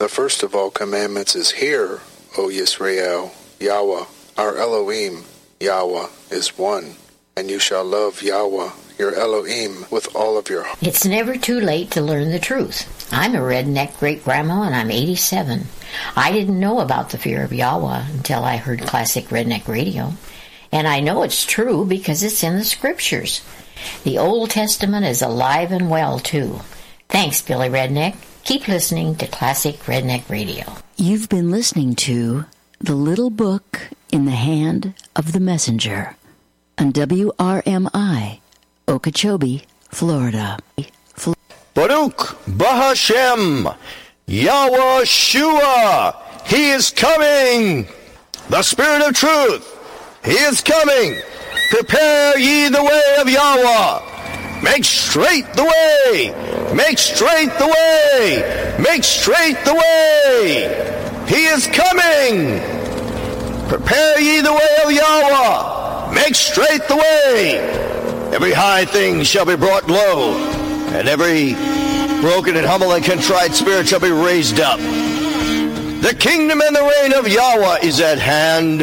The first of all commandments is, Hear, O Yisrael, Yahweh, our Elohim, Yahweh is one, and you shall love Yahweh, your Elohim, with all of your heart. It's never too late to learn the truth. I'm a redneck great-grandma, and I'm 87. I didn't know about the fear of Yahweh until I heard classic redneck radio. And I know it's true because it's in the scriptures. The Old Testament is alive and well, too. Thanks, Billy Redneck. Keep listening to Classic Redneck Radio. You've been listening to The Little Book in the Hand of the Messenger on WRMI, Okeechobee, Florida. Baruch Bahashem, Yahweh Shua, He is coming. The Spirit of Truth, He is coming. Prepare ye the way of Yahweh. Make straight the way. Make straight the way. Make straight the way. He is coming. Prepare ye the way of Yahweh. Make straight the way. Every high thing shall be brought low, and every broken and humble and contrite spirit shall be raised up. The kingdom and the reign of Yahweh is at hand.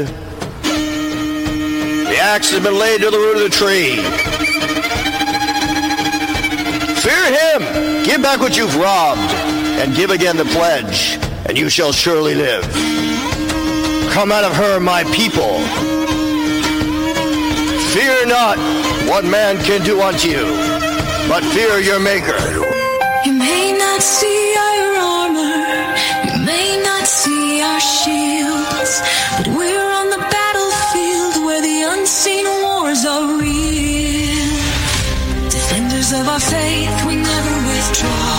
The axe has been laid to the root of the tree. Fear him. Give back what you've robbed, and give again the pledge, and you shall surely live. Come out of her, my people. Fear not what man can do unto you, but fear your Maker. You may not see our armor, you may not see our shields, but we're on the battlefield where the unseen wars are real. Defenders of our faith, we never withdraw.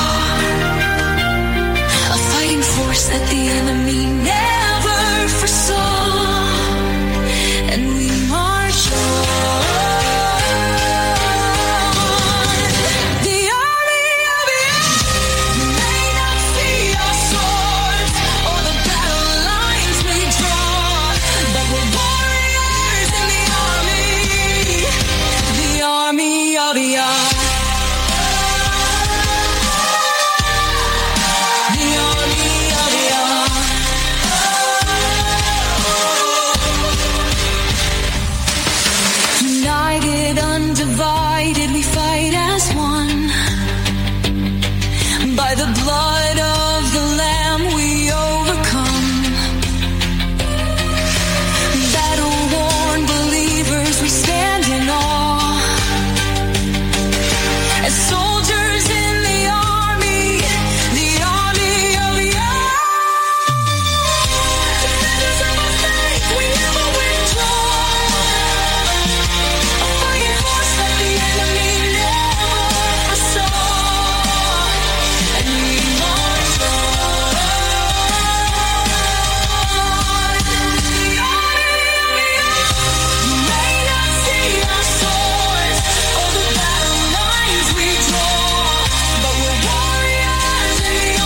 A fighting force that the enemy never foresaw. And we march on. United, undivided, we fight as one. By the blood of the Lamb we overcome. Battle-worn believers, we stand in awe. As soldiers in the army of Yah. Defenders of our faith, we never withdraw. A fighting force that the enemy never foresaw. And we march on. The army of Yah. You may not see our swords or the battle lines we draw, but we're warriors in the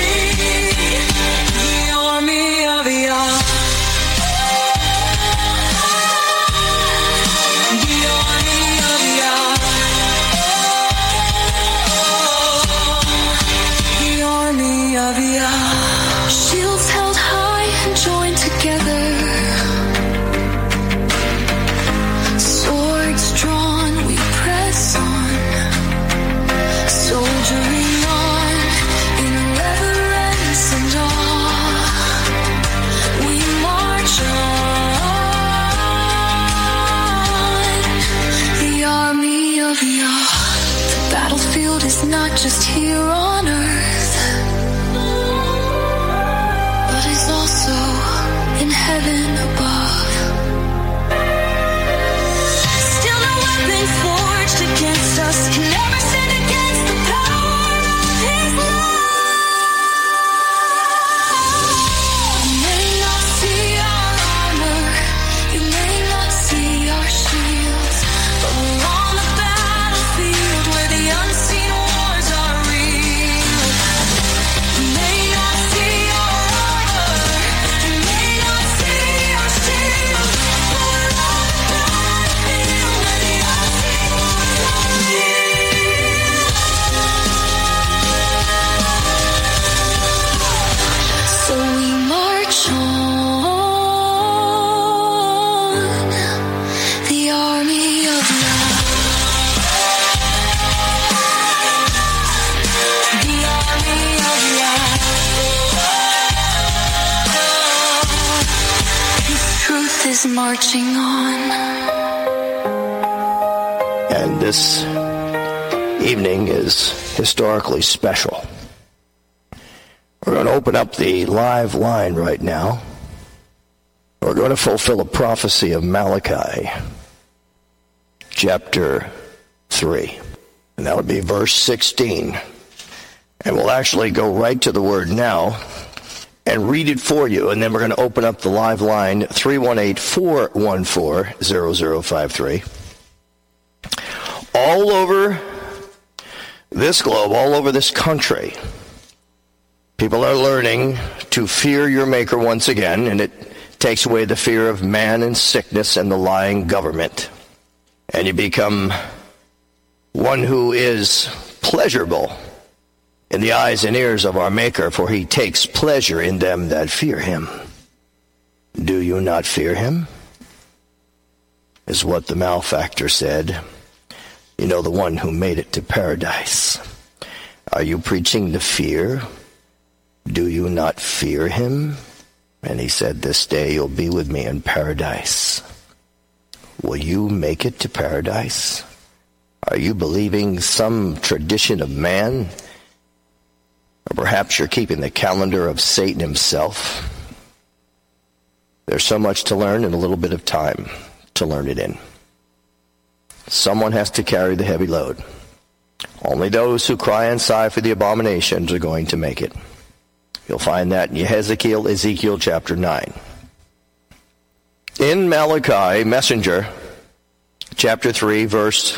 army of Yah. The army of Yah. The army of Yah. Shields held high and joined together. Swords drawn, we press on. Soldiering on in reverence and awe. We march on. The army of Yah. The battlefield is not just here on earth, but is also in heaven above. Still no weapon forged against us can ever stand against the power of His love. You may not see our armor, you may not see our shields, but we're on the battlefield where the unseen wars are real. You may not see our armor, you may not see our keeps marching on. And this evening is historically special. We're going to open up the live line right now. We're going to fulfill a prophecy of Malachi, chapter 3. And that would be verse 16. And we'll actually go right to the word now and read it for you. And then we're going to open up the live line, 318-414-0053. All over this globe, all over this country, people are learning to fear your Maker once again, and it takes away the fear of man and sickness and the lying government. And you become one who is pleasurable in the eyes and ears of our Maker, for he takes pleasure in them that fear him. Do you not fear him? Is what the malefactor said. You know, the one who made it to paradise. Are you preaching the fear? Do you not fear him? And he said, this day you'll be with me in paradise. Will you make it to paradise? Are you believing some tradition of man? Or perhaps you're keeping the calendar of Satan himself? There's so much to learn and a little bit of time to learn it in. Someone has to carry the heavy load. Only those who cry and sigh for the abominations are going to make it. You'll find that in Ezekiel chapter 9. In Malachi, messenger, chapter 3, verse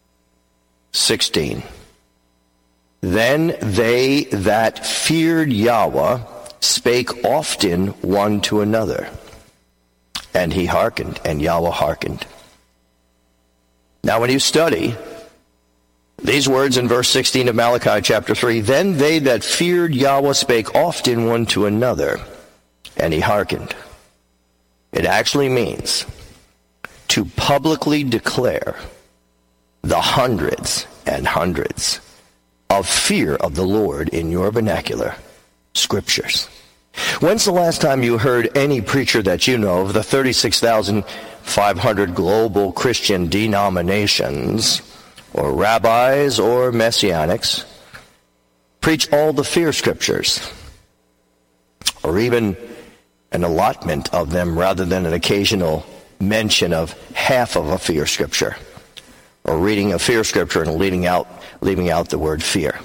16. Then they that feared Yahweh spake often one to another. And he hearkened, and Yahweh hearkened. Now when you study these words in verse 16 of Malachi chapter 3, then they that feared Yahweh spake often one to another, and he hearkened. It actually means to publicly declare the hundreds and hundreds of fear of the Lord in your vernacular scriptures. When's the last time you heard any preacher that you know of the 36,500 global Christian denominations, or rabbis or messianics, preach all the fear scriptures, or even an allotment of them rather than an occasional mention of half of a fear scripture, or reading a fear scripture and leaving out the word fear?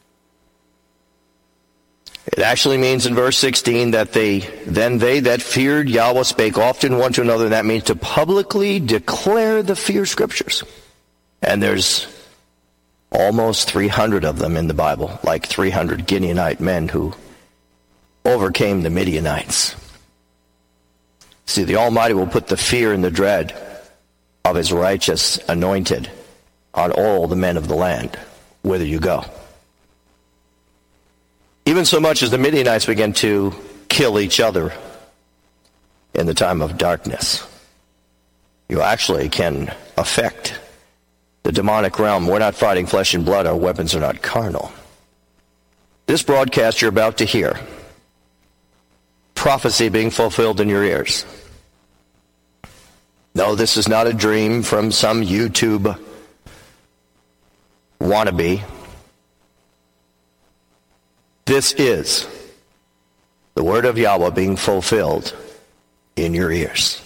It actually means in verse 16 that they that feared Yahweh spake often one to another, and that means to publicly declare the fear scriptures. And there's almost 300 of them in the Bible, like 300 Gideonite men who overcame the Midianites. See, the Almighty will put the fear and the dread of his righteous anointed on all the men of the land, whither you go. Even so much as the Midianites began to kill each other in the time of darkness. You actually can affect the demonic realm. We're not fighting flesh and blood. Our weapons are not carnal. This broadcast you're about to hear, prophecy being fulfilled in your ears. No, this is not a dream from some YouTube wannabe. This is the word of Yahweh being fulfilled in your ears.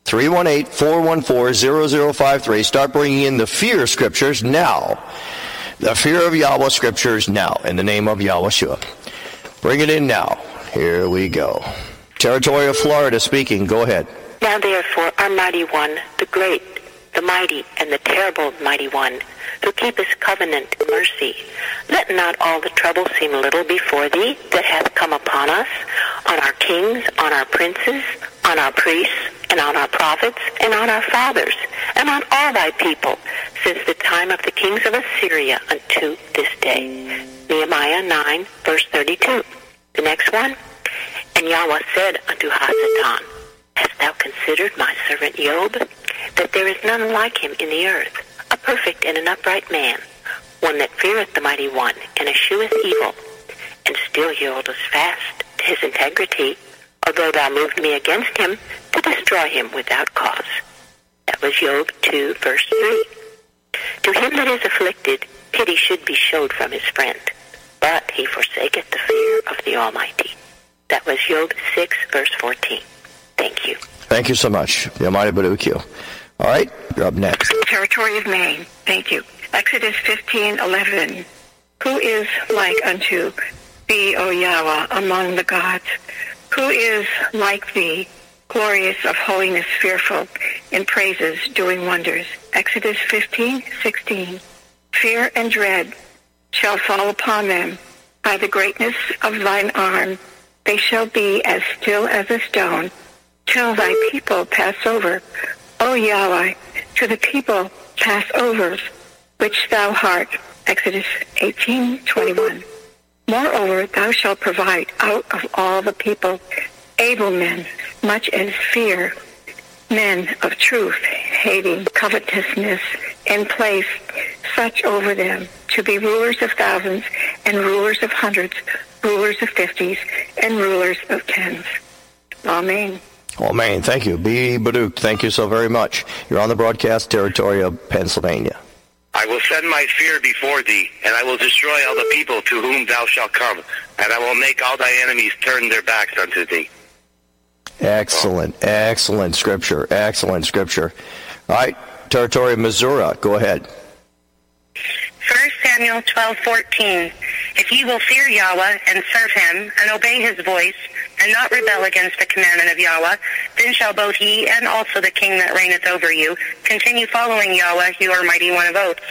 318-414-0053. Start bringing in the fear scriptures now. The fear of Yahweh scriptures now, in the name of Yahushua. Bring it in now. Here we go. Territory of Florida speaking. Go ahead. Now therefore, our mighty one, the great, the mighty, and the terrible mighty one, who keepeth covenant and mercy, let not all the trouble seem little before thee that hath come upon us, on our kings, on our princes, on our priests, and on our prophets, and on our fathers, and on all thy people, since the time of the kings of Assyria unto this day. Nehemiah 9, verse 32. The next one. And Yahweh said unto Hasatan, Hast thou considered my servant Job, that there is none like him in the earth, a perfect and an upright man, one that feareth the mighty one, and escheweth evil, and still he holdeth fast to his integrity? although thou moved me against him to destroy him without cause. That was Job 2, verse 3. To him that is afflicted, pity should be showed from his friend, but he forsaketh the fear of the Almighty. That was Job 6, verse 14. Thank you. Thank you so much. The Almighty Baruch you. All right, you're up next. Territory of Maine. Thank you. Exodus 15:11. Who is like unto thee, O Yahweh, among the gods? Who is like thee, glorious of holiness, fearful in praises, doing wonders? Exodus 15:16. Fear and dread shall fall upon them by the greatness of thine arm. They shall be as still as a stone till thy people pass over. O Yahweh, to the people pass over, which thou art. Exodus 18:21. Moreover, thou shalt provide out of all the people able men, much in fear, men of truth, hating covetousness, and place such over them to be rulers of thousands and rulers of hundreds, rulers of fifties, and rulers of tens. Amen. Amen. Thank you. B. Baruch, thank you so very much. You're on the broadcast territory of Pennsylvania. I will send my fear before thee, and I will destroy all the people to whom thou shalt come, and I will make all thy enemies turn their backs unto thee. Excellent. Excellent scripture. Excellent scripture. All right, territory of Missouri. Go ahead. 1 Samuel 12:14. If ye will fear Yahweh and serve him and obey his voice and not rebel against the commandment of Yahweh, then shall both ye and also the king that reigneth over you continue following Yahweh, your mighty one of oaths.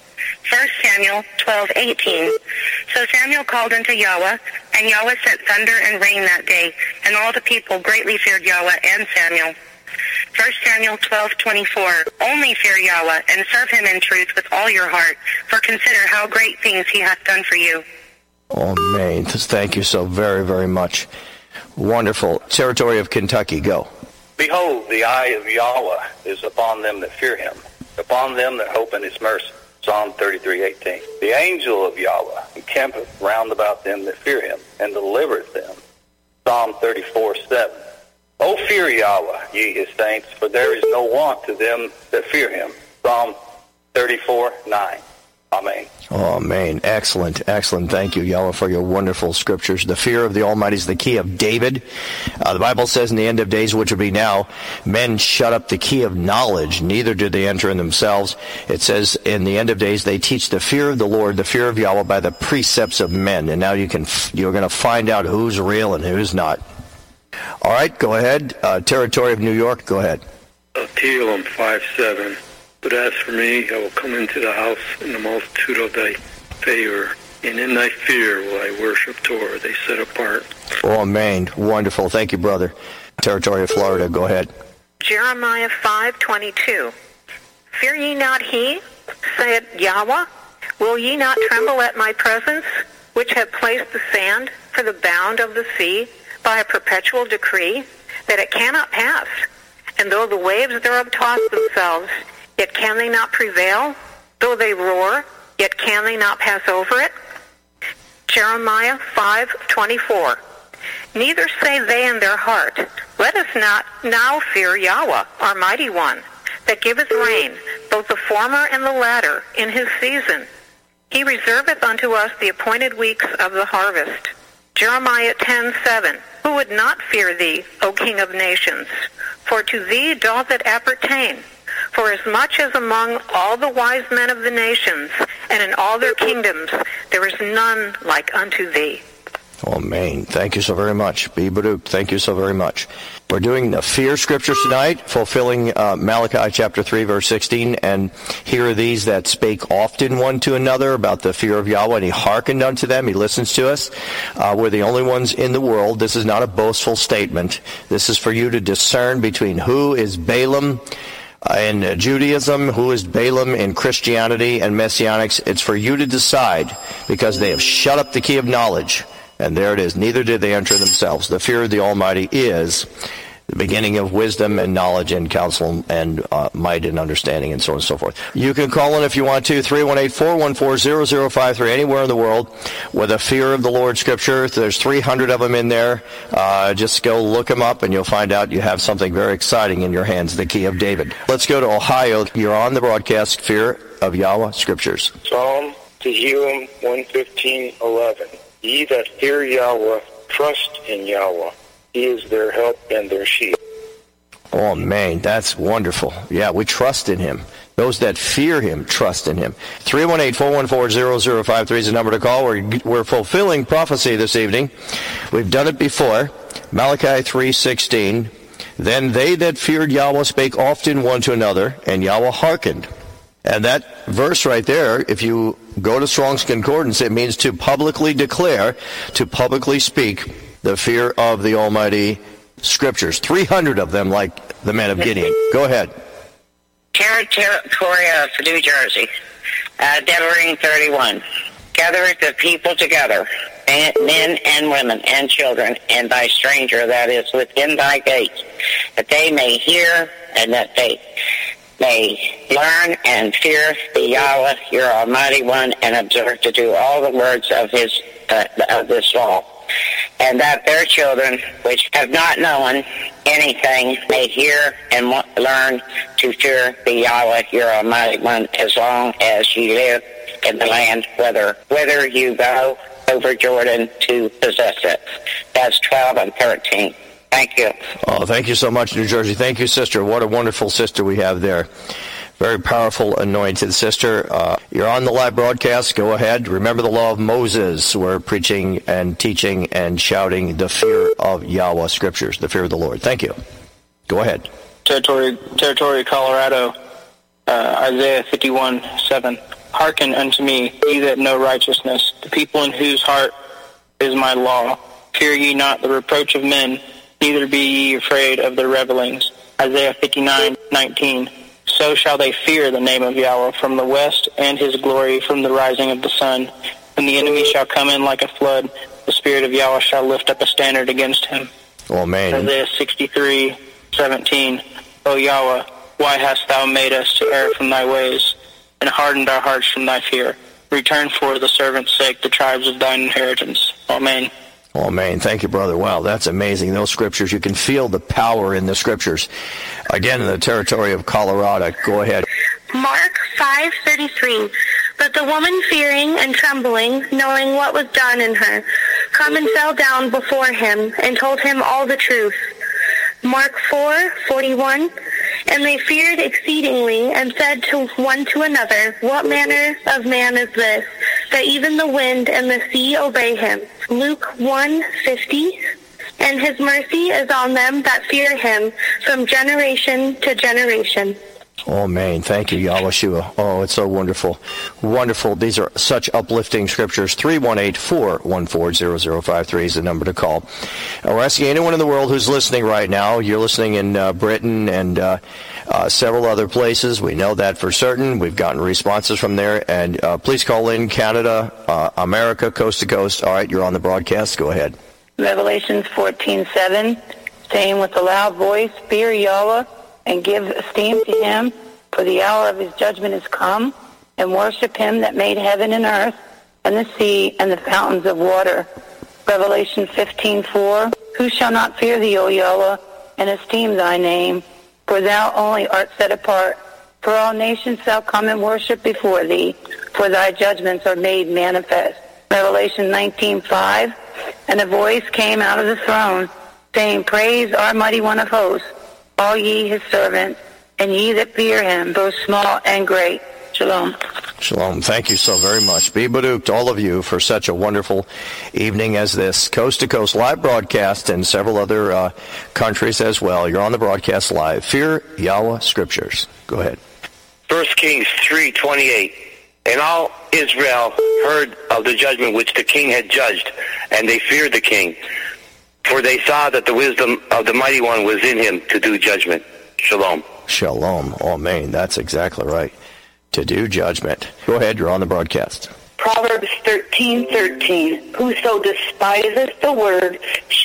1 Samuel 12:18. So Samuel called unto Yahweh, and Yahweh sent thunder and rain that day, and all the people greatly feared Yahweh and Samuel. 1 Samuel 12:24. Only fear Yahweh and serve him in truth with all your heart, for consider how great things he hath done for you. Amen. Thank you so very, very much. Wonderful. Territory of Kentucky. Go. Behold, the eye of Yahweh is upon them that fear him, upon them that hope in his mercy. Psalm 33:18. The angel of Yahweh encampeth round about them that fear him, and delivereth them. Psalm 34:7. O fear Yahweh, ye his saints, for there is no want to them that fear him. Psalm 34:9. Amen. Amen. Excellent. Excellent. Thank you, Yahweh, for your wonderful scriptures. The fear of the Almighty is the key of David. The Bible says in the end of days, which will be now, men shut up the key of knowledge, neither do they enter in themselves. It says in the end of days, they teach the fear of the Lord, the fear of Yahweh by the precepts of men. And now you're going to find out who's real and who's not. All right, go ahead. Territory of New York, go ahead. Tehillim 5:7. But as for me, I will come into the house in the multitude of thy favor, and in thy fear will I worship Torah, they set apart. Amen. Wonderful. Thank you, brother. Territory of Florida, go ahead. Jeremiah 5:22. Fear ye not he, saith Yahweh? Will ye not tremble at my presence, which have placed the sand for the bound of the sea by a perpetual decree, that it cannot pass? And though the waves thereof toss themselves, yet can they not prevail? Though they roar, yet can they not pass over it? Jeremiah 5:24. Neither say they in their heart, let us not now fear Yahweh, our mighty one, that giveth rain, both the former and the latter, in his season. He reserveth unto us the appointed weeks of the harvest. Jeremiah 10:7. Who would not fear thee, O King of nations? For to thee doth it appertain. For as much as among all the wise men of the nations, and in all their kingdoms, there is none like unto thee. Amen. Thank you so very much. Be Baruch. Thank you so very much. We're doing the fear scriptures tonight, fulfilling Malachi chapter 3, verse 16. And here are these that spake often one to another about the fear of Yahweh, and he hearkened unto them. He listens to us. We're the only ones in the world. This is not a boastful statement. This is for you to discern between who is Balaam in Judaism, who is Balaam in Christianity and Messianics. It's for you to decide, because they have shut up the key of knowledge. And there it is. Neither did they enter themselves. The fear of the Almighty is the beginning of wisdom and knowledge and counsel and might and understanding and so on and so forth. You can call in if you want to, 318-414-0053, anywhere in the world with a Fear of the Lord scripture. There's 300 of them in there. Just go look them up and you'll find out you have something very exciting in your hands, the Key of David. Let's go to Ohio. You're on the broadcast, Fear of Yahweh scriptures. Psalm Tehillim 115:11. Ye that fear Yahweh, trust in Yahweh. He is their help and their shield. Oh, man, that's wonderful. Yeah, we trust in him. Those that fear him trust in him. 318-414-0053 is the number to call. We're fulfilling prophecy this evening. We've done it before. Malachi 3:16. Then they that feared Yahweh spake often one to another, and Yahweh hearkened. And that verse right there, if you go to Strong's Concordance, it means to publicly declare, to publicly speak the fear of the Almighty scriptures. 300 of them, like the men of Gideon. Go ahead. Territory of New Jersey, Devarim 31. Gathereth the people together, men and women and children, and thy stranger that is within thy gates, that they may hear and that they may learn and fear the Yahweh, your Almighty One, and observe to do all the words of his of this law, and that their children, which have not known anything, may hear and learn to fear the Yahweh, your Almighty One, as long as ye live in the land, whither you go over Jordan to possess it. That's 12 and 13. Thank you. Oh, thank you so much, New Jersey. Thank you, sister. What a wonderful sister we have there. Very powerful, anointed sister. You're on the live broadcast. Go ahead. Remember the law of Moses. We're preaching and teaching and shouting the fear of Yahweh scriptures, the fear of the Lord. Thank you. Go ahead. Territory, Colorado, Isaiah 51:7. Hearken unto me, ye that know righteousness, the people in whose heart is my law. Fear ye not the reproach of men, neither be ye afraid of their revelings. Isaiah 59:19. So shall they fear the name of Yahweh from the west, and his glory from the rising of the sun. When the enemy shall come in like a flood, the Spirit of Yahweh shall lift up a standard against him. Amen. Isaiah 63:17. O Yahweh, why hast thou made us to err from thy ways, and hardened our hearts from thy fear? Return for the servant's sake the tribes of thine inheritance. Amen. Amen. Thank you, brother. Wow, that's amazing. Those scriptures, you can feel the power in the scriptures. Again, in the territory of Colorado. Go ahead. Mark 5:33. But the woman, fearing and trembling, knowing what was done in her, come and fell down before him and told him all the truth. Mark 4:41. And they feared exceedingly and said to one to another, What manner of man is this, that even the wind and the sea obey him? Luke 1:50. And his mercy is on them that fear him from generation to generation. Amen. Thank you, Yahushua. Oh, it's so wonderful. Wonderful. These are such uplifting scriptures. 318-414-0053 is the number to call. We're asking anyone in the world who's listening right now. You're listening in Britain and several other places. We know that for certain. We've gotten responses from there. And please call in Canada, America, coast to coast. All right, you're on the broadcast. Go ahead. Revelations 14:7, saying with a loud voice, Fear Yahweh, and give esteem to him, for the hour of his judgment is come, and worship him that made heaven and earth, and the sea, and the fountains of water. Revelation 15:4, Who shall not fear thee, O Yahweh, and esteem thy name? For thou only art set apart. For all nations shall come and worship before thee, for thy judgments are made manifest. Revelation 19:5, And a voice came out of the throne, saying, Praise our mighty one of hosts, all ye his servants, and ye that fear him, both small and great. Shalom. Shalom. Thank you so very much. Be Baruch, all of you, for such a wonderful evening as this. Coast to Coast live broadcast in several other countries as well. You're on the broadcast live. Fear Yahweh Scriptures. Go ahead. 1 Kings 3:28. And all Israel heard of the judgment which the king had judged, and they feared the king, for they saw that the wisdom of the Mighty One was in him to do judgment. Shalom. Shalom. Amen. That's exactly right. To do judgment. Go ahead. You're on the broadcast. Proverbs 13:13. Whoso despiseth the word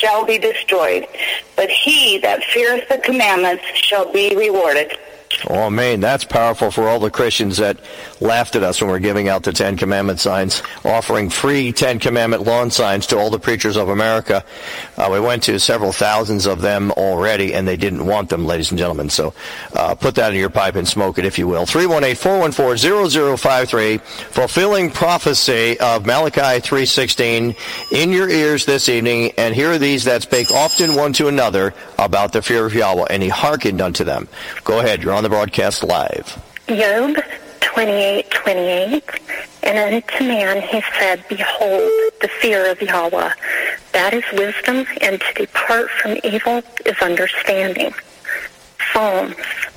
shall be destroyed, but he that feareth the commandments shall be rewarded. Oh, man, that's powerful for all the Christians that laughed at us when we were giving out the Ten Commandment signs, offering free Ten Commandment lawn signs to all the preachers of America. We went to several thousands of them already, and they didn't want them, ladies and gentlemen. So put that in your pipe and smoke it, if you will. 318-414-0053, fulfilling prophecy of Malachi 3:16 in your ears this evening, and here are these that spake often one to another about the fear of Yahweh, and he hearkened unto them. Go ahead, you're on the broadcast live. Job 28:28, and unto man he said, Behold, the fear of Yahweh, that is wisdom, and to depart from evil is understanding. Psalms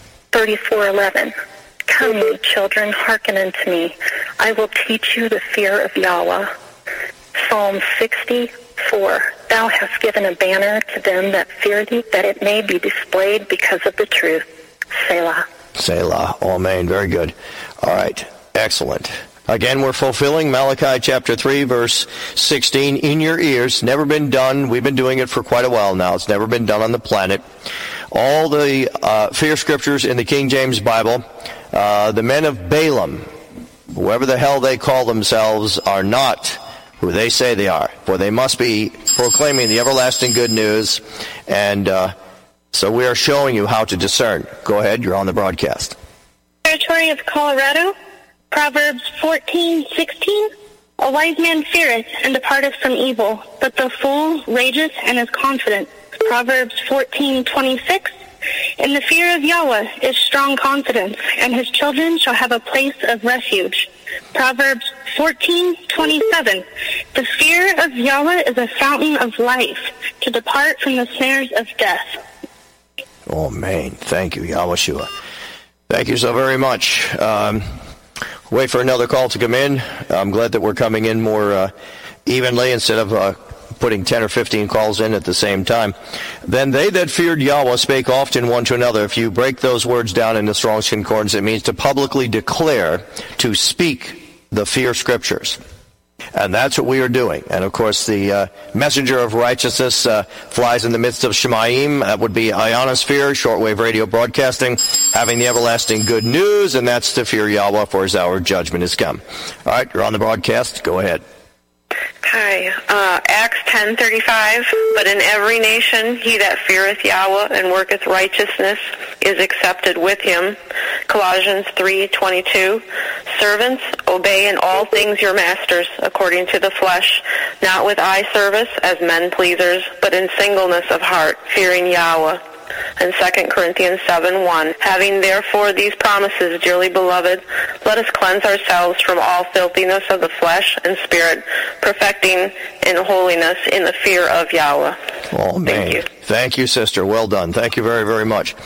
34:11, Come, ye children, hearken unto me. I will teach you the fear of Yahweh. Psalm 60:4, Thou hast given a banner to them that fear thee, that it may be displayed because of the truth. Selah. Selah. Amen. Very good. All right. Excellent. Again, we're fulfilling Malachi chapter 3, verse 16 in your ears. Never been done. We've been doing it for quite a while now. It's never been done on the planet. All the fear scriptures in the King James Bible, the men of Balaam, whoever the hell they call themselves, are not who they say they are. For they must be proclaiming the everlasting good news, and so we are showing you how to discern. Go ahead, you're on the broadcast. Territory of Colorado, Proverbs 14:16. A wise man feareth and departeth from evil, but the fool rageth and is confident. Proverbs 14:26. In the fear of Yahweh is strong confidence, and his children shall have a place of refuge. Proverbs 14:27. The fear of Yahweh is a fountain of life, to depart from the snares of death. Oh, man. Thank you, Yahushua. Thank you so very much. Wait for another call to come in. I'm glad that we're coming in more evenly instead of putting 10 or 15 calls in at the same time. Then they that feared Yahweh spake often one to another. If you break those words down in the Strong's Concordance, it means to publicly declare, to speak the fear scriptures. And that's what we are doing. And, of course, the messenger of righteousness flies in the midst of Shemaim. That would be ionosphere, shortwave radio broadcasting, having the everlasting good news, and that's to fear Yahweh, for his hour of judgment is come. All right, you're on the broadcast. Go ahead. Hi. Acts 10:35. But in every nation he that feareth Yahweh and worketh righteousness is accepted with him. Colossians 3:22. Servants, obey in all things your masters according to the flesh, not with eye service as men pleasers, but in singleness of heart, fearing Yahweh. And 2 Corinthians 7:1. Having therefore these promises, dearly beloved, let us cleanse ourselves from all filthiness of the flesh and spirit, perfecting in holiness in the fear of Yahweh. Oh, man. Thank you. Thank you, sister. Well done. Thank you very, very much.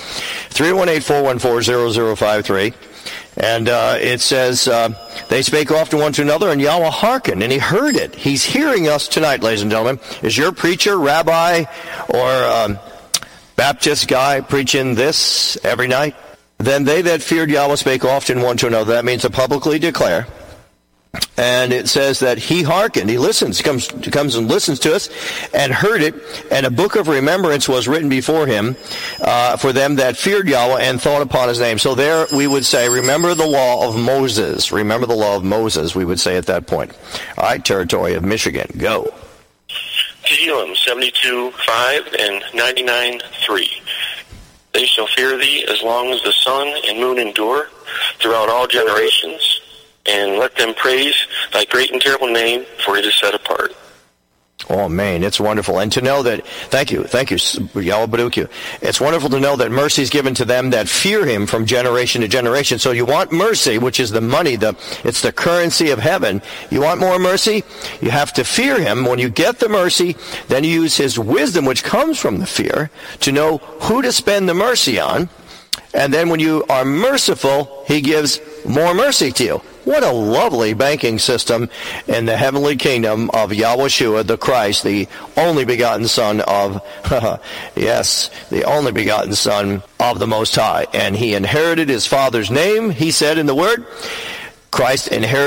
318-414-0053. And it says, they spake often one to another, and Yahweh hearkened, and he heard it. He's hearing us tonight, ladies and gentlemen. Is your preacher, rabbi, or Baptist guy preaching this every night? Then they that feared Yahweh spake often one to another. That means to publicly declare. And it says that he hearkened. He listens, comes and listens to us, and heard it. And a book of remembrance was written before him for them that feared Yahweh and thought upon his name. So there we would say, remember the law of Moses. Remember the law of Moses, we would say at that point. All right, territory of Michigan, go. Tehillim 72:5 and 99:3. They shall fear thee as long as the sun and moon endure throughout all generations, and let them praise thy great and terrible name, for it is set apart. Oh, man, it's wonderful. And to know that, thank you, Yahweh Baruch you. It's wonderful to know that mercy is given to them that fear him from generation to generation. So you want mercy, which is the money, it's the currency of heaven. You want more mercy? You have to fear him. When you get the mercy, then you use his wisdom, which comes from the fear, to know who to spend the mercy on. And then when you are merciful, he gives more mercy to you. What a lovely banking system in the heavenly kingdom of Yahushua the Christ, the only begotten Son of, yes, the only begotten Son of the Most High. And he inherited his Father's name, he said in the Word. Christ inherited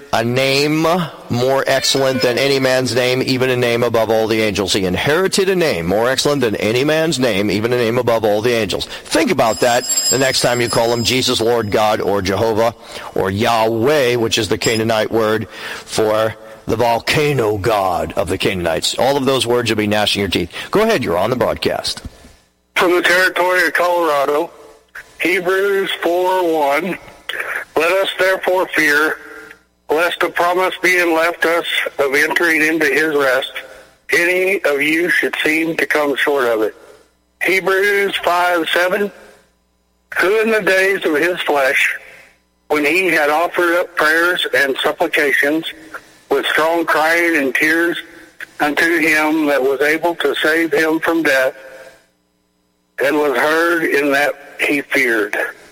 a name more excellent than any man's name, even a name above all the angels. He inherited a name more excellent than any man's name, even a name above all the angels. Think about that the next time you call him Jesus, Lord God, or Jehovah, or Yahweh, which is the Canaanite word for the volcano god of the Canaanites. All of those words will be gnashing your teeth. Go ahead, you're on the broadcast. From the territory of Colorado, Hebrews 4:1, let us therefore fear, lest the promise being left us of entering into his rest, any of you should seem to come short of it. Hebrews 5:7, who in the days of his flesh, when he had offered up prayers and supplications with strong crying and tears unto him that was able to save him from death, and was heard in that he feared.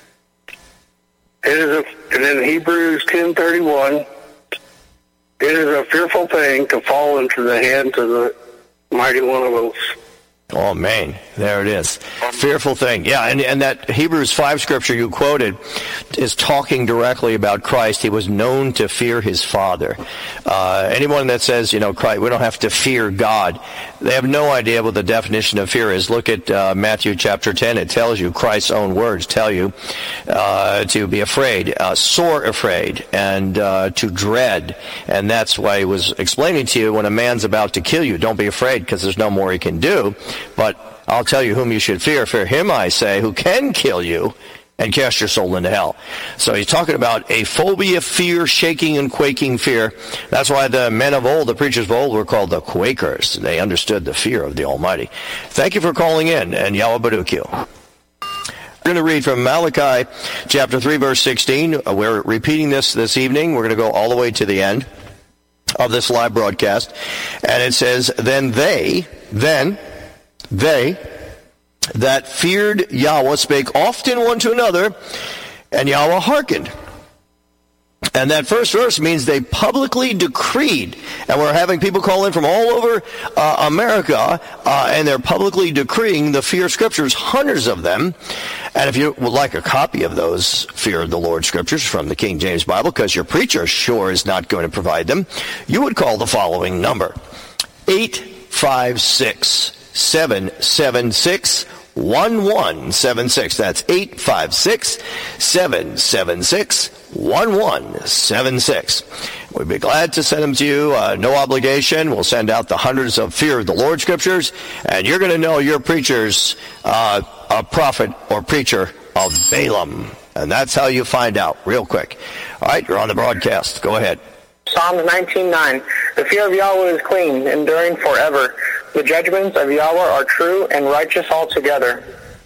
And in Hebrews 10:31, it is a fearful thing to fall into the hands of the mighty one of oaths. Oh, man, there it is. Fearful thing. Yeah, and that Hebrews 5 scripture you quoted is talking directly about Christ. He was known to fear his Father. Anyone that says, Christ, we don't have to fear God, they have no idea what the definition of fear is. Look at Matthew chapter 10. It tells you, Christ's own words tell you to be afraid, sore afraid, and to dread. And that's why he was explaining to you, when a man's about to kill you, don't be afraid, because there's no more he can do. But I'll tell you whom you should fear. Fear him, I say, who can kill you and cast your soul into hell. So he's talking about a phobia, fear, shaking and quaking fear. That's why the men of old, the preachers of old, were called the Quakers. They understood the fear of the Almighty. Thank you for calling in, and Yahweh Baruch you. We're going to read from Malachi chapter 3, verse 16. We're repeating this evening. We're going to go all the way to the end of this live broadcast. And it says, Then they that feared Yahweh spake often one to another, and Yahweh hearkened. And that first verse means they publicly decreed. And we're having people call in from all over America, and they're publicly decreeing the fear scriptures, hundreds of them. And if you would like a copy of those fear of the Lord scriptures from the King James Bible, because your preacher sure is not going to provide them, you would call the following number: 856-776-1176. That's 856-776-1176. We'd be glad to send them to you. No obligation. We'll send out the hundreds of fear of the Lord scriptures, and you're going to know your preacher's a prophet or preacher of Balaam. And that's how you find out real quick. All right, you're on the broadcast. Go ahead. Psalms 19:9. The fear of Yahweh is clean, enduring forever. The judgments of Yahweh are true and righteous altogether.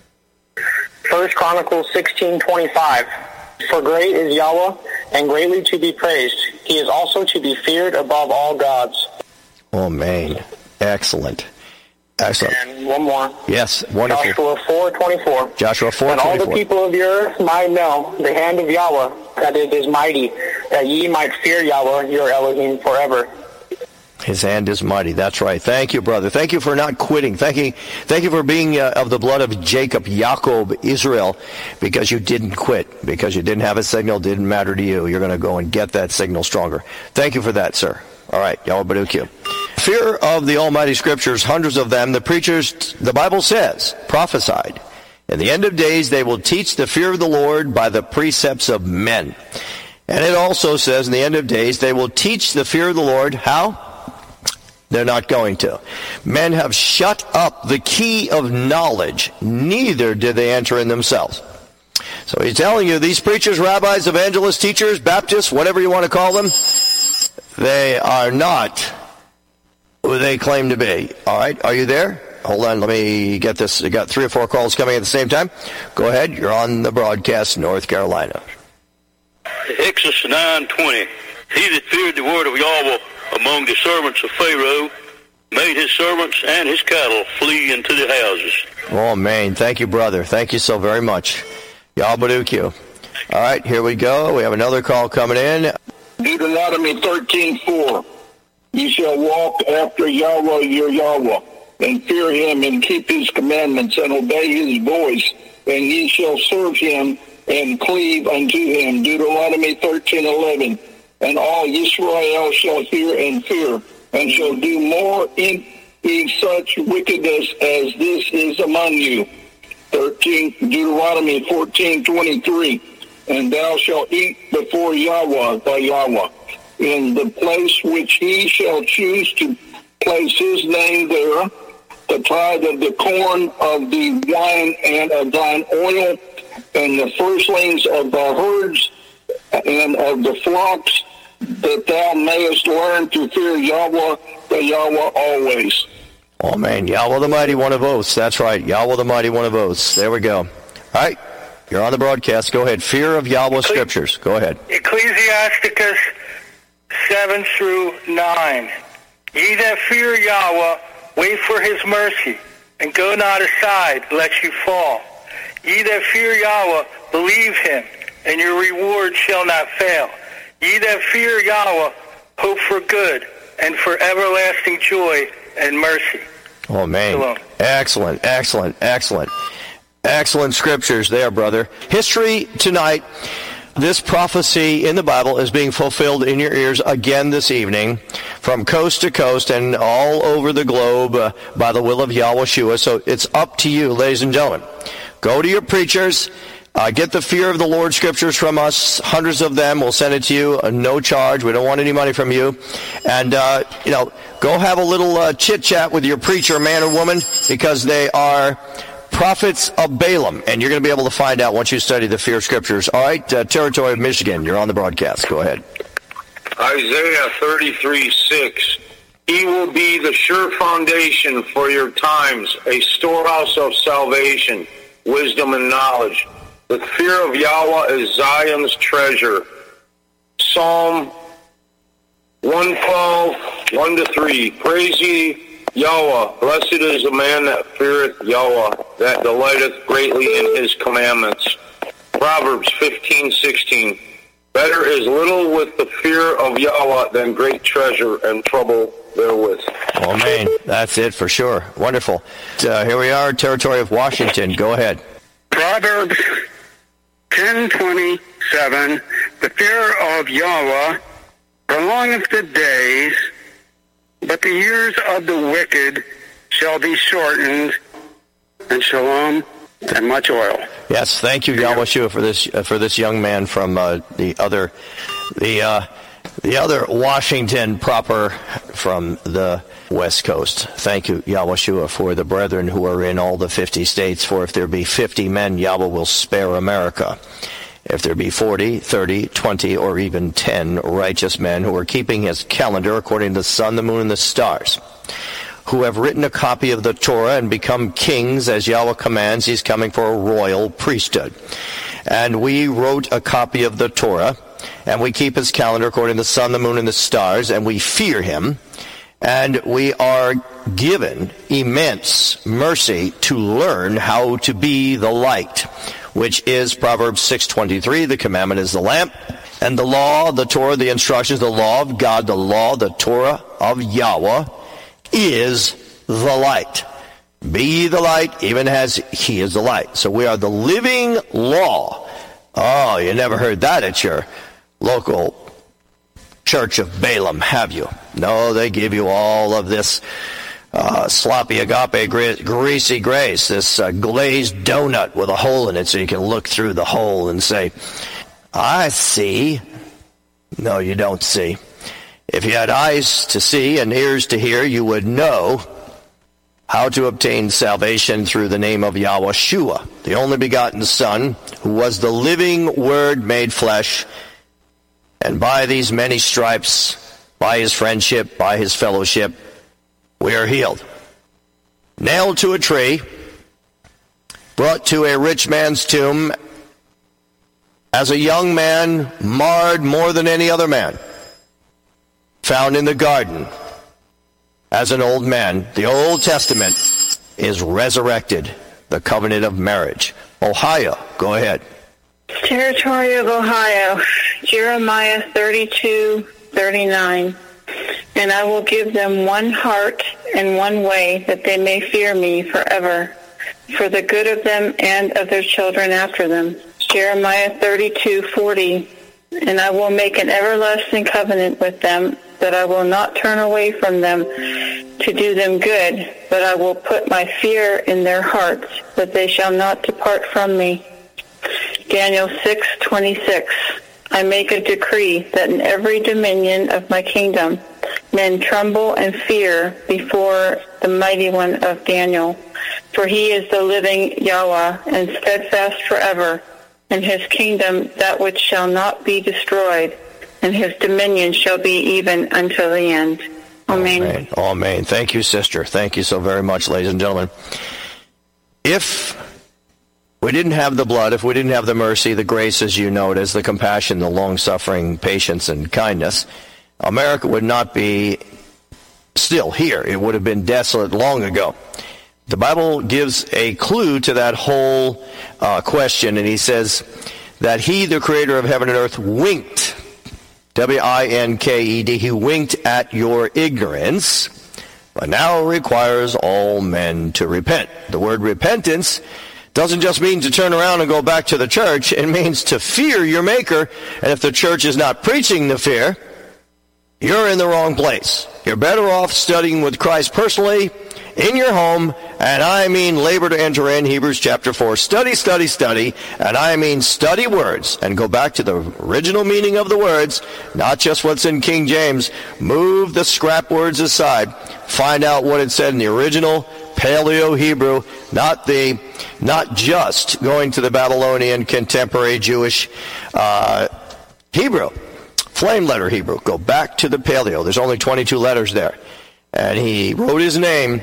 1 Chronicles 16:25. For great is Yahweh, and greatly to be praised. He is also to be feared above all gods. Oh, man. Excellent. Excellent. And one more. Yes, wonderful. Joshua 4:24. Joshua 4:24. And all the people of the earth might know the hand of Yahweh, that it is mighty, that ye might fear Yahweh, your Elohim, forever. His hand is mighty. That's right. Thank you, brother. Thank you for not quitting. Thank you for being of the blood of Jacob, Yaakov, Israel, because you didn't quit, because you didn't have a signal, didn't matter to you. You're going to go and get that signal stronger. Thank you for that, sir. All right. Yahweh Baruch you. Fear of the Almighty Scriptures, hundreds of them. The preachers, the Bible says, prophesied. In the end of days, they will teach the fear of the Lord by the precepts of men. And it also says, in the end of days, they will teach the fear of the Lord. How? They're not going to. Men have shut up the key of knowledge. Neither did they enter in themselves. So he's telling you, these preachers, rabbis, evangelists, teachers, Baptists, whatever you want to call them, they are not who they claim to be. All right, are you there? Hold on, let me get this. I got 3 or 4 calls coming at the same time. Go ahead, you're on the broadcast, North Carolina. Exodus 9:20. He that feared the word of Yahweh among the servants of Pharaoh made his servants and his cattle flee into the houses. Oh, man, thank you, brother. Thank you so very much. Yahweh Baruch you. All right, here we go. We have another call coming in. Deuteronomy 13:4. Ye shall walk after Yahweh your Yahweh, and fear him, and keep his commandments, and obey his voice, and ye shall serve him, and cleave unto him. Deuteronomy 13:11. and all Israel shall hear and fear, and shall do more in such wickedness as this is among you. Deuteronomy 14:23. And thou shalt eat before Yahweh thy Yahweh, in the place which he shall choose to place his name there, the tithe of the corn, of the wine, and of thine oil, and the firstlings of the herds, and of the flocks, that thou mayest learn to fear Yahweh the Yahweh always. Oh, man, Yahweh the Mighty One of Oaths. That's right, Yahweh the Mighty One of Oaths. There we go. All right, you're on the broadcast. Go ahead. Fear of Yahweh Scriptures. Go ahead. Ecclesiasticus 7 through 9. Ye that fear Yahweh, wait for his mercy, and go not aside, lest you fall. Ye that fear Yahweh, believe him, and your reward shall not fail. Ye that fear Yahweh, hope for good, and for everlasting joy and mercy. Oh, man. Shalom. Excellent, excellent, excellent. Excellent scriptures there, brother. History tonight. This prophecy in the Bible is being fulfilled in your ears again this evening from coast to coast and all over the globe by the will of Yahweh Shua. So it's up to you, ladies and gentlemen. Go to your preachers. Get the fear of the Lord scriptures from us. Hundreds of them. We'll send it to you. No charge. We don't want any money from you. And, go have a little chit-chat with your preacher, man or woman, because they are prophets of Balaam, and you're going to be able to find out once you study the fear scriptures. All right, Territory of Michigan, you're on the broadcast. Go ahead. Isaiah 33:6. He will be the sure foundation for your times, a storehouse of salvation, wisdom, and knowledge. The fear of Yahweh is Zion's treasure. Psalm 112, 1-3. Praise ye Yahweh, blessed is the man that feareth Yahweh, that delighteth greatly in his commandments. Proverbs 15:16. Better is little with the fear of Yahweh than great treasure and trouble therewith. Oh, man, that's it for sure. Wonderful. Here we are, Territory of Washington. Go ahead. Proverbs 10:27. The fear of Yahweh prolongeth the days, but the years of the wicked shall be shortened, and shalom and much oil. Yes, thank you, Yahweh Shua, for this young man from the other Washington proper from the West Coast. Thank you, Yahweh Shua, for the brethren who are in all the 50 states. For if there be 50 men, Yahweh will spare America. If there be 40, 30, 20, or even 10 righteous men who are keeping his calendar according to the sun, the moon, and the stars, who have written a copy of the Torah and become kings as Yahweh commands, he's coming for a royal priesthood. And we wrote a copy of the Torah, and we keep his calendar according to the sun, the moon, and the stars, and we fear him, and we are given immense mercy to learn how to be the light, which is Proverbs 6:23. The commandment is the lamp, and the law, the Torah, the instructions, the law of God, the law, the Torah of Yahweh is the light. Be ye the light, even as he is the light. So we are the living law. Oh, you never heard that at your local Church of Balaam, have you? No, they give you all of this sloppy agape greasy grace, this glazed donut with a hole in it so you can look through the hole and say, I see. No, you don't see. If you had eyes to see and ears to hear, you would know how to obtain salvation through the name of Yahweh Shua, the only begotten Son, who was the living Word made flesh, and by these many stripes, by his friendship, by his fellowship, we are healed. Nailed to a tree, brought to a rich man's tomb, as a young man, marred more than any other man, found in the garden as an old man. The Old Testament is resurrected, the covenant of marriage. Ohio, go ahead. Territory of Ohio, Jeremiah 32:39. And I will give them one heart and one way, that they may fear me forever, for the good of them and of their children after them. Jeremiah 32:40. And I will make an everlasting covenant with them, that I will not turn away from them to do them good, but I will put my fear in their hearts, that they shall not depart from me. Daniel 6:26. I make a decree that in every dominion of my kingdom men tremble and fear before the mighty one of Daniel. For he is the living Yahweh, and steadfast forever, and his kingdom that which shall not be destroyed, and his dominion shall be even until the end. Amen. Amen. Amen. Thank you, sister. Thank you so very much, ladies and gentlemen. If we didn't have the blood, if we didn't have the mercy, the grace, as you know it, as the compassion, the long-suffering, patience, and kindness, America would not be still here. It would have been desolate long ago. The Bible gives a clue to that whole question, and he says that he, the creator of heaven and earth, winked, W-I-N-K-E-D, he winked at your ignorance, but now requires all men to repent. The word repentance doesn't just mean to turn around and go back to the church. It means to fear your Maker, and if the church is not preaching the fear, you're in the wrong place. You're better off studying with Christ personally, in your home, and I mean labor to enter in, Hebrews chapter 4. Study, study, study, and I mean study words, and go back to the original meaning of the words, not just what's in King James. Move the scrap words aside. Find out what it said in the original Paleo-Hebrew, not just going to the Babylonian contemporary Jewish Hebrew, flame letter Hebrew. Go back to the Paleo. There's only 22 letters there. And he wrote his name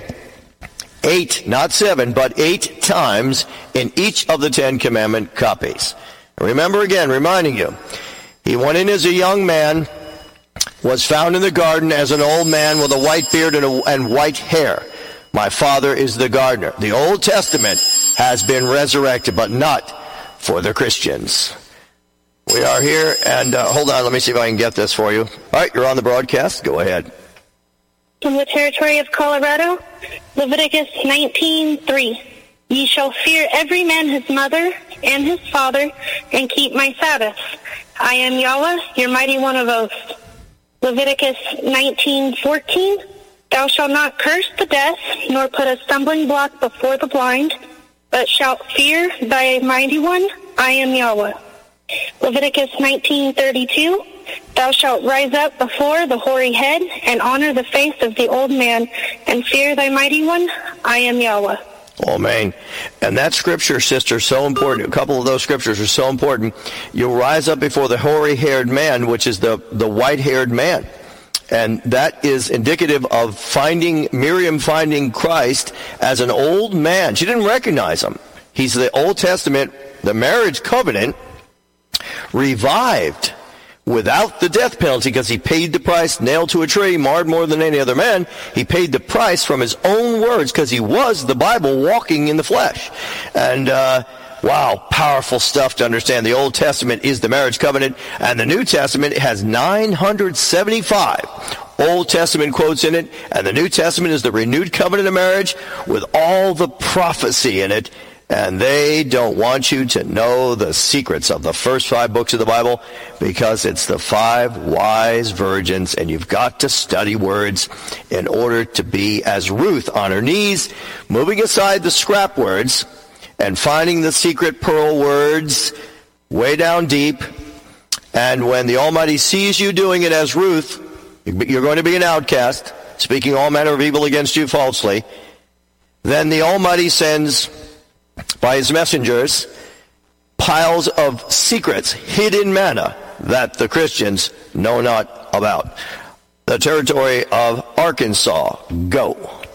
8, not 7, but 8 times in each of the 10 Commandment copies. Remember again, reminding you, he went in as a young man, was found in the garden as an old man with a white beard and white hair. My father is the gardener. The Old Testament has been resurrected, but not for the Christians. We are here, and hold on, let me see if I can get this for you. All right, you're on the broadcast. Go ahead. From the territory of Colorado, Leviticus 19:3. Ye shall fear every man his mother and his father, and keep my Sabbaths. I am Yahweh, your mighty one of oaths. Leviticus 19:14. Thou shalt not curse the deaf, nor put a stumbling block before the blind, but shalt fear thy mighty one. I am Yahweh. Leviticus 19:32. Thou shalt rise up before the hoary head, and honor the face of the old man, and fear thy mighty one. I am Yahweh. Amen. And that scripture, sister, is so important. A couple of those scriptures are so important. You'll rise up before the hoary-haired man, which is the white-haired man. And that is indicative of Miriam finding Christ as an old man. She didn't recognize him. He's the Old Testament, the marriage covenant, revived without the death penalty, because he paid the price, nailed to a tree, marred more than any other man. He paid the price from his own words, because he was the Bible walking in the flesh. And wow, powerful stuff to understand. The Old Testament is the marriage covenant, and the New Testament has 975 Old Testament quotes in it, and the New Testament is the renewed covenant of marriage with all the prophecy in it. And they don't want you to know the secrets of the first 5 books of the Bible, because it's the 5 wise virgins, and you've got to study words in order to be as Ruth on her knees, moving aside the scrap words and finding the secret pearl words way down deep. And when the Almighty sees you doing it as Ruth, you're going to be an outcast, speaking all manner of evil against you falsely. Then the Almighty sends, by his messengers, piles of secrets, hidden manna, that the Christians know not about. The territory of Arkansas. Go.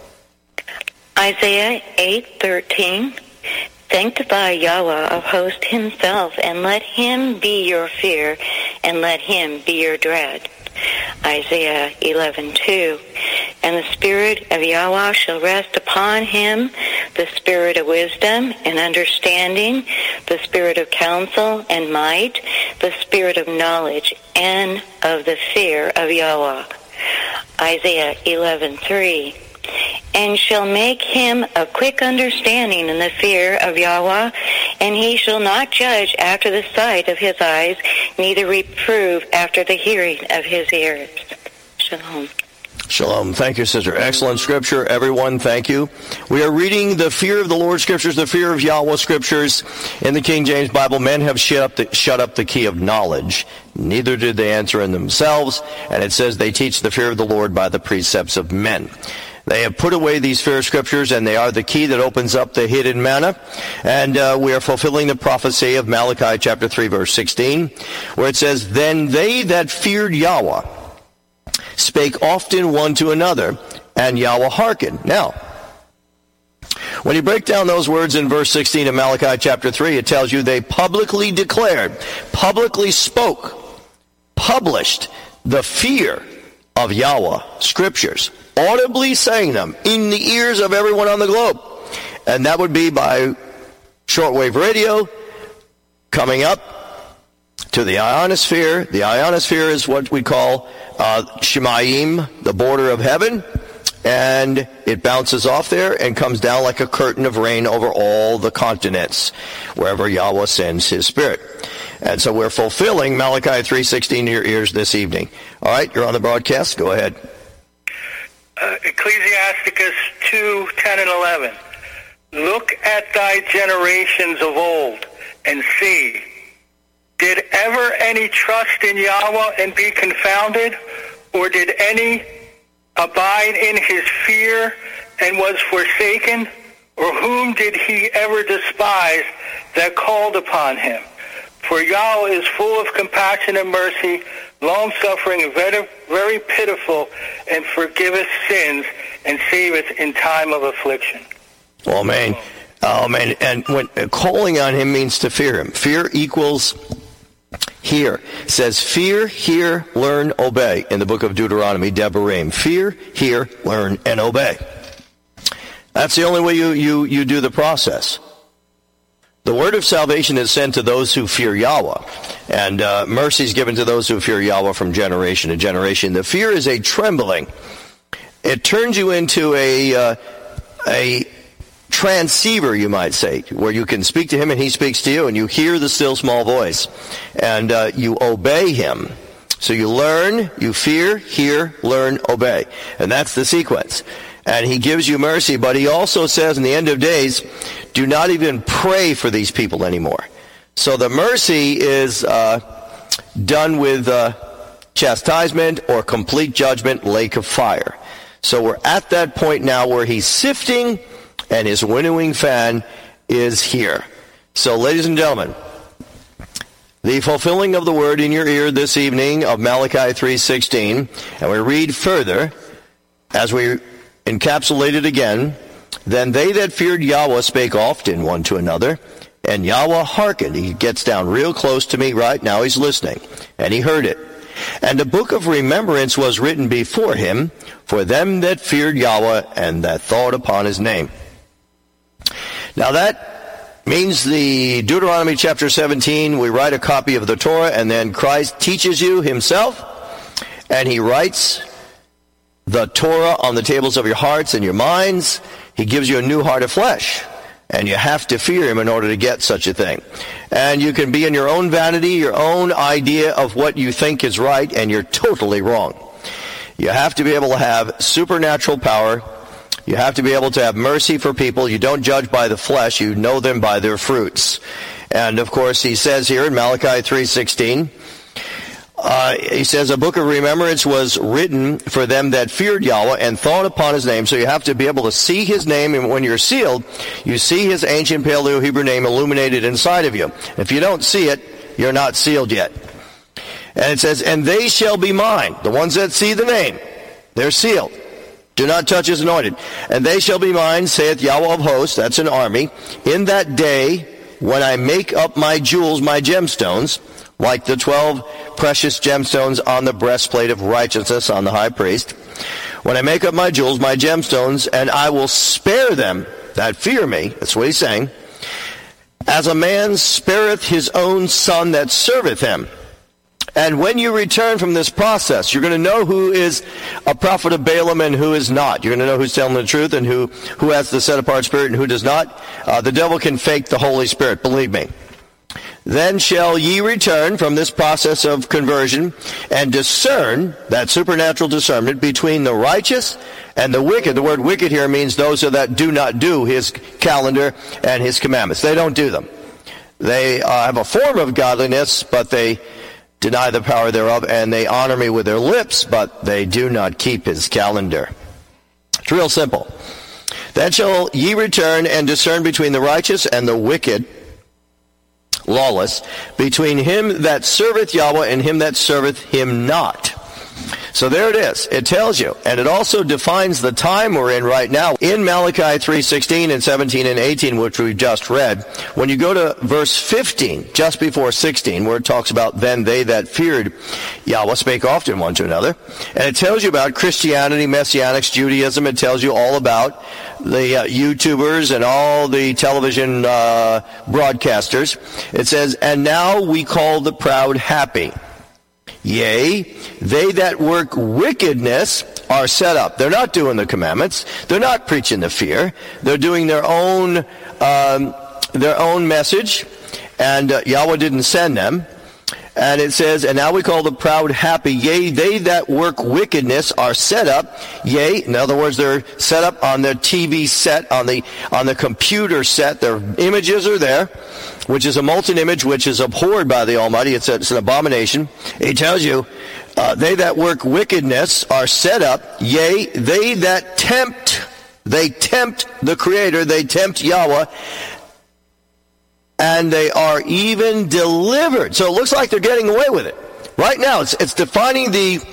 Isaiah 8:13. Sanctify Yahweh of hosts himself, and let him be your fear, and let him be your dread. Isaiah 11:2. And the Spirit of Yahweh shall rest upon him, the Spirit of wisdom and understanding, the Spirit of counsel and might, the Spirit of knowledge and of the fear of Yahweh. Isaiah 11:3. And shall make him of quick understanding in the fear of Yahweh, and he shall not judge after the sight of his eyes, neither reprove after the hearing of his ears. Shalom. Shalom. Thank you, sister. Excellent scripture. Everyone, thank you. We are reading the fear of the Lord scriptures, the fear of Yahweh scriptures. In the King James Bible, men have shut up the key of knowledge. Neither did they answer in themselves. And it says they teach the fear of the Lord by the precepts of men. They have put away these fear scriptures, and they are the key that opens up the hidden manna. And we are fulfilling the prophecy of Malachi chapter 3, verse 16, where it says, "Then they that feared Yahweh spake often one to another, and Yahweh hearkened." Now, when you break down those words in verse 16 of Malachi chapter 3, it tells you they publicly declared, publicly spoke, published the fear of Yahweh scriptures, audibly saying them in the ears of everyone on the globe. And that would be by shortwave radio, coming up to the ionosphere. The ionosphere is what we call Shemayim, the border of heaven, and it bounces off there and comes down like a curtain of rain over all the continents, wherever Yahweh sends his Spirit. And so we're fulfilling Malachi 3:16 in your ears this evening. All right, you're on the broadcast. Go ahead. Ecclesiasticus 2:10 and 11. Look at thy generations of old and see, did ever any trust in Yahweh and be confounded? Or did any abide in his fear and was forsaken? Or whom did he ever despise that called upon him? For Yahweh is full of compassion and mercy, long-suffering, very, very pitiful, and forgiveth sins, and saveth in time of affliction. Amen. Amen. And when calling on him means to fear him. Fear equals hear. It says fear, hear, learn, obey in the book of Deuteronomy, Devarim. Fear, hear, learn, and obey. That's the only way you do the process. The word of salvation is sent to those who fear Yahweh, and mercy is given to those who fear Yahweh from generation to generation. The fear is a trembling. It turns you into a transceiver, you might say, where you can speak to him and he speaks to you, and you hear the still small voice, and you obey him. So you learn, you fear, hear, learn, obey. And that's the sequence. And he gives you mercy, but he also says in the end of days, do not even pray for these people anymore. So the mercy is done with chastisement or complete judgment, lake of fire. So we're at that point now where he's sifting and his winnowing fan is here. So ladies and gentlemen, the fulfilling of the word in your ear this evening of Malachi 3:16, and we read further as we encapsulate it again. Then they that feared Yahweh spake often one to another, and Yahweh hearkened. He gets down real close to me right now. He's listening, and he heard it. And a book of remembrance was written before him for them that feared Yahweh and that thought upon his name. Now that means the Deuteronomy chapter 17, we write a copy of the Torah, and then Christ teaches you himself, and he writes the Torah on the tables of your hearts and your minds. He gives you a new heart of flesh, and you have to fear him in order to get such a thing. And you can be in your own vanity, your own idea of what you think is right, and you're totally wrong. You have to be able to have supernatural power. You have to be able to have mercy for people. You don't judge by the flesh. You know them by their fruits. And, of course, he says here in Malachi 3:16, he says, a book of remembrance was written for them that feared Yahweh and thought upon his name. So you have to be able to see his name, and when you're sealed, you see his ancient Paleo-Hebrew name illuminated inside of you. If you don't see it, you're not sealed yet. And it says, and they shall be mine. The ones that see the name, they're sealed. Do not touch his anointed. And they shall be mine, saith Yahweh of hosts, that's an army, in that day when I make up my jewels, my gemstones, like the 12 precious gemstones on the breastplate of righteousness on the high priest. When I make up my jewels, my gemstones, and I will spare them that fear me, that's what he's saying, as a man spareth his own son that serveth him. And when you return from this process, you're going to know who is a prophet of Balaam and who is not. You're going to know who's telling the truth and who has the set-apart spirit and who does not. The devil can fake the Holy Spirit, believe me. Then shall ye return from this process of conversion and discern, that supernatural discernment, between the righteous and the wicked. The word wicked here means those that do not do his calendar and his commandments. They don't do them. They have a form of godliness, but they deny the power thereof, and they honor me with their lips, but they do not keep his calendar. It's real simple. Then shall ye return and discern between the righteous and the wicked, lawless, between him that serveth Yahweh and him that serveth him not. So there it is. It tells you. And it also defines the time we're in right now. In Malachi 3:16 and 17 and 18, which we just read, when you go to verse 15, just before 16, where it talks about, then they that feared Yahweh spake often one to another. And it tells you about Christianity, Messianics, Judaism. It tells you all about the YouTubers and all the television broadcasters. It says, and now we call the proud happy. Yea, they that work wickedness are set up. They're not doing the commandments. They're not preaching the fear. They're doing their own message, and Yahweh didn't send them. And it says, and now we call the proud happy. Yea, they that work wickedness are set up. Yea, in other words, they're set up on the TV set, on the computer set. Their images are there, which is a molten image, which is abhorred by the Almighty. It's an abomination. He tells you, they that work wickedness are set up. Yea, they that tempt the Creator, they tempt Yahweh, and they are even delivered. So it looks like they're getting away with it. Right now, it's defining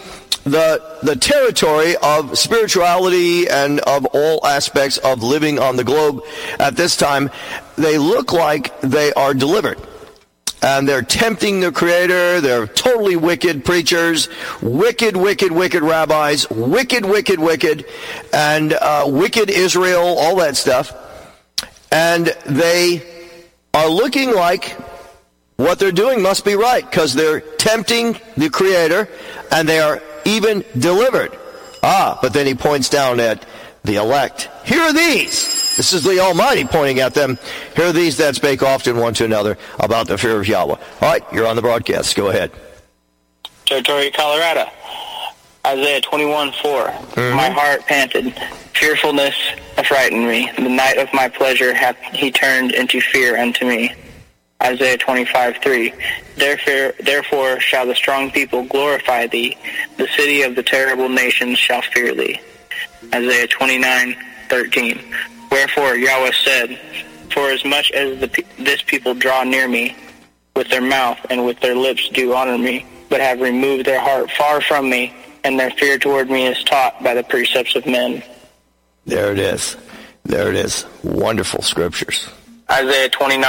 the territory of spirituality and of all aspects of living on the globe at this time. They look like they are delivered. And they're tempting the Creator. They're totally wicked preachers, wicked rabbis, wicked, and wicked Israel, all that stuff. And they are looking like what they're doing must be right, because they're tempting the Creator, and they are even delivered. But then he points down at the elect. Here are these. This is the Almighty pointing at them. Here are these that spake often one to another about the fear of Yahweh. All right, you're on the broadcast. Go ahead. Territory, Colorado. Isaiah 21:4. My heart panted. Fearfulness affrighted me. The night of my pleasure hath he turned into fear unto me. Isaiah 25:3. Therefore shall the strong people glorify thee. The city of the terrible nations shall fear thee. Isaiah 29:13. Wherefore Yahweh said, for as much as this people draw near me, with their mouth and with their lips do honor me, but have removed their heart far from me, and their fear toward me is taught by the precepts of men. There it is. There it is. Wonderful scriptures. Isaiah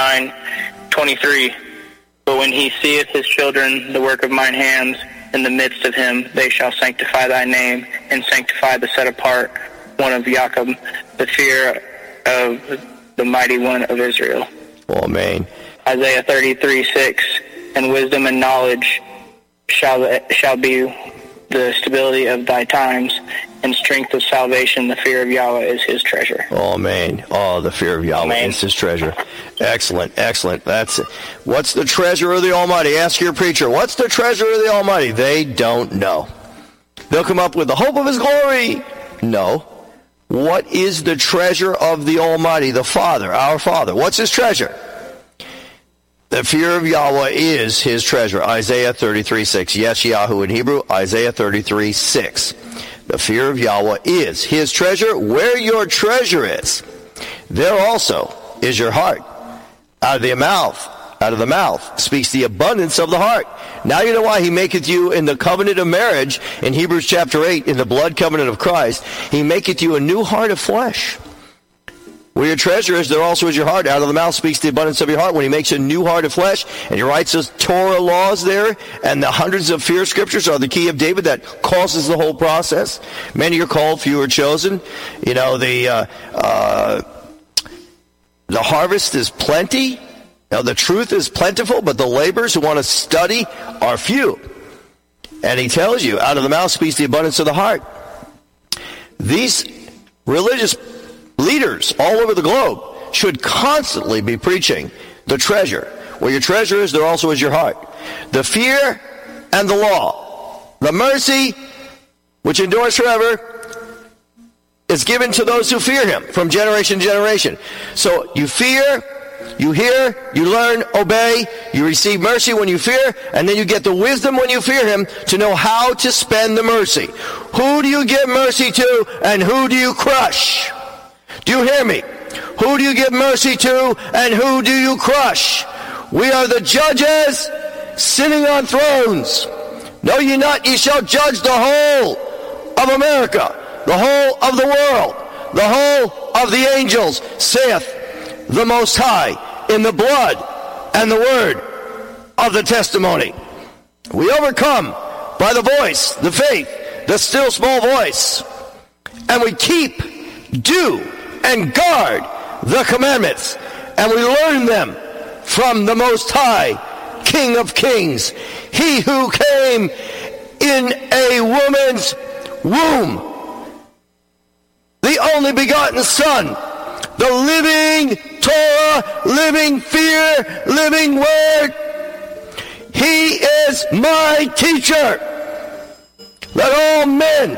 29:23. But when he seeth his children, the work of mine hands, in the midst of him, they shall sanctify thy name, and sanctify the set apart one of Jacob, the fear of the mighty one of Israel. Amen. Isaiah 33:6. And wisdom and knowledge shall be the stability of thy times, and strength of salvation. The fear of Yahweh is his treasure. Amen. Oh, the fear of Yahweh is his treasure. Excellent, excellent. That's it. What's the treasure of the Almighty? Ask your preacher, what's the treasure of the Almighty? They don't know. They'll come up with the hope of his glory. No. What is the treasure of the Almighty, the Father, our Father? What's his treasure? The fear of Yahweh is his treasure. Isaiah 33:6. Yes, Yahoo in Hebrew. Isaiah 33:6. The fear of Yahweh is his treasure. Where your treasure is, there also is your heart. Out of the mouth speaks the abundance of the heart. Now you know why he maketh you in the covenant of marriage, in Hebrews chapter 8, in the blood covenant of Christ. He maketh you a new heart of flesh. Where your treasure is, there also is your heart. Out of the mouth speaks the abundance of your heart. When he makes a new heart of flesh, and he writes those Torah laws there, and the hundreds of fear scriptures are the key of David that causes the whole process. Many are called, few are chosen. You know, the harvest is plenty. Now, the truth is plentiful, but the laborers who want to study are few. And he tells you, out of the mouth speaks the abundance of the heart. These religious leaders all over the globe should constantly be preaching the treasure. Where your treasure is, there also is your heart. The fear and the law. The mercy, which endures forever, is given to those who fear him from generation to generation. So you fear, you hear, you learn, obey, you receive mercy when you fear, and then you get the wisdom when you fear him to know how to spend the mercy. Who do you give mercy to, and who do you crush? Do you hear me? Who do you give mercy to, and who do you crush? We are the judges sitting on thrones. Know ye not, ye shall judge the whole of America, the whole of the world, the whole of the angels, saith the Most High, in the blood and the word of the testimony. We overcome by the voice, the faith, the still small voice, and we keep, do, and guard the commandments, and we learn them from the Most High, King of Kings, he who came in a woman's womb, the only begotten Son, the living Torah, living fear, living word. He is my teacher. Let all men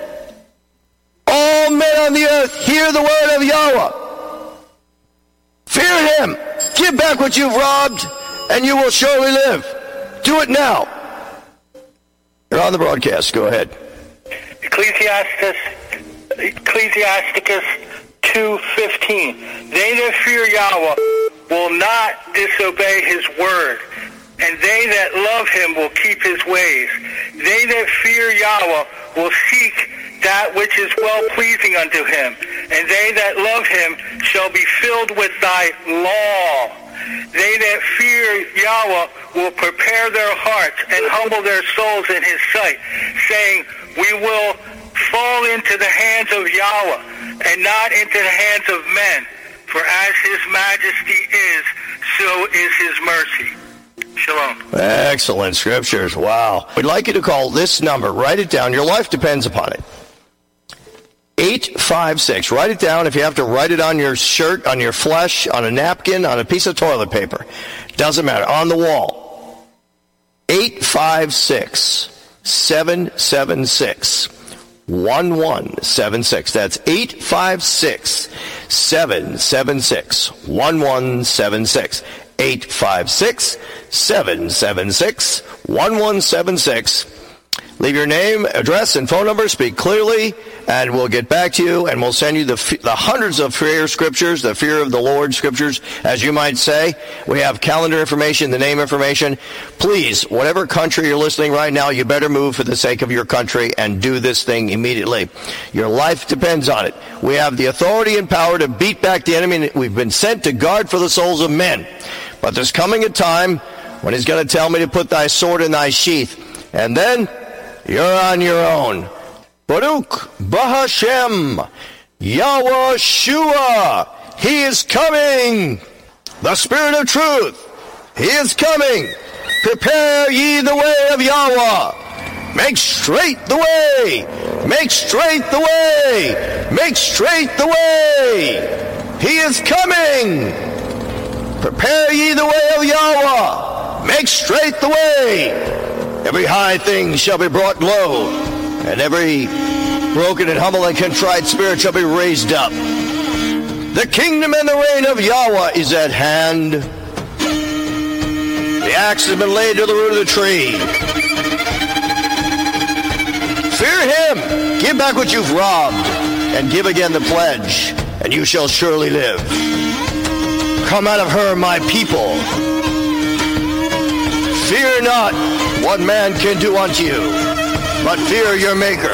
on the earth hear the word of Yahweh. Fear him. Give back what you've robbed, and you will surely live. Do it now. You're on the broadcast. Go ahead. Ecclesiasticus 2:15. They that fear Yahweh will not disobey his word, and they that love him will keep his ways. They that fear Yahweh will seek that which is well-pleasing unto him, and they that love him shall be filled with thy law. They that fear Yahweh will prepare their hearts and humble their souls in his sight, saying, we will fall into the hands of Yahweh and not into the hands of men. For as his majesty is, so is his mercy. Shalom. Excellent scriptures. Wow. We'd like you to call this number. Write it down. Your life depends upon it. 856. Write it down. If you have to write it on your shirt, on your flesh, on a napkin, on a piece of toilet paper. Doesn't matter. On the wall. 856-776-1176. That's 856-776-1176. 856-776-1176. Leave your name, address, and phone number. Speak clearly, and we'll get back to you, and we'll send you the hundreds of fear scriptures, the fear of the Lord scriptures, as you might say. We have calendar information, the name information. Please, whatever country you're listening right now, you better move for the sake of your country and do this thing immediately. Your life depends on it. We have the authority and power to beat back the enemy. We've been sent to guard for the souls of men. But there's coming a time when he's going to tell me to put thy sword in thy sheath. And then you're on your own. Baruch Bahashem Yahweh Shua. He is coming. The Spirit of Truth. He is coming. Prepare ye the way of Yahweh. Make straight the way. Make straight the way. Make straight the way. He is coming. Prepare ye the way of Yahweh. Make straight the way. Every high thing shall be brought low, and every broken and humble and contrite spirit shall be raised up. The kingdom and the reign of Yahweh is at hand. The axe has been laid to the root of the tree. Fear him. Give back what you've robbed, and give again the pledge, and you shall surely live. Come out of her, my people. Fear not what man can do unto you, but fear your Maker.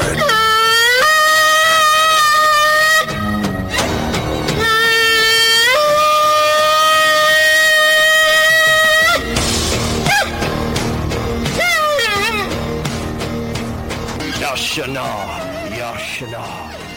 Yashana, Yashana.